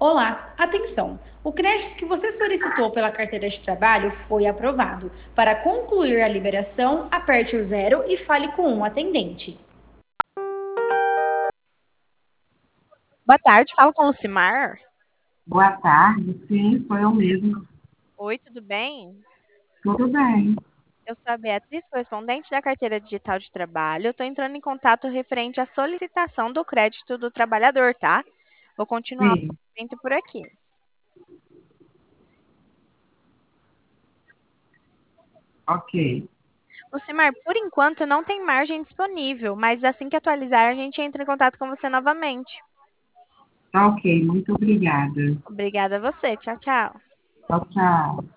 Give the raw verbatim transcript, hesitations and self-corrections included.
Olá, atenção! O crédito que você solicitou pela carteira de trabalho foi aprovado. Para concluir a liberação, aperte o zero e fale com um atendente. Boa tarde, falo com o Lucimar. Boa tarde, sim, foi eu mesmo. Oi, tudo bem? Tudo bem. Eu sou a Beatriz, correspondente da carteira digital de trabalho. Eu estou entrando em contato referente à solicitação do crédito do trabalhador, tá? Vou continuar o Sim, atendimento por aqui. ok. Lucimar, por enquanto não tem margem disponível, mas assim que atualizar, a gente entra em contato com você novamente. Tá ok, muito obrigada. Obrigada a você. Tchau, tchau. Tchau, tchau.